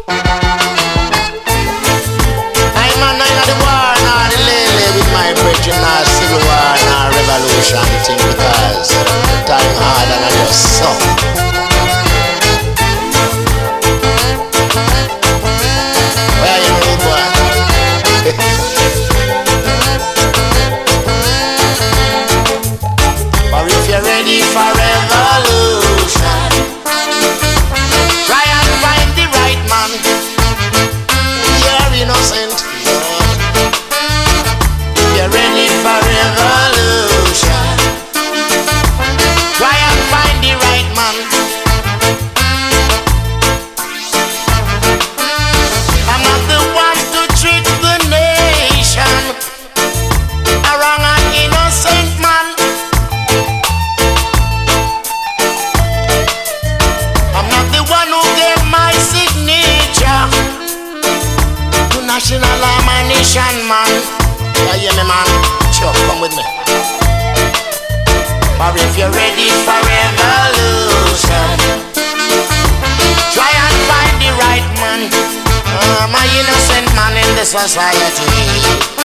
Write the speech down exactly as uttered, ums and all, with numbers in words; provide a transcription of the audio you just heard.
I'm a nine of the war, not the lily with my brethren, not civil war, not revolution thing, because the time hard and I just so. Where you know, boy? But if you're ready for revolution, try and find the right man. You're innocent. If you're ready for revolution, try and find the right man. I'm not the one to trick the nation. A wrong and innocent man. I'm not the one who gave my signature to national ammunition, man. Yeah, yeah, me, man. Sure, come with me. Or if you're ready for revolution, try and find the right man. I'm an innocent man in the society.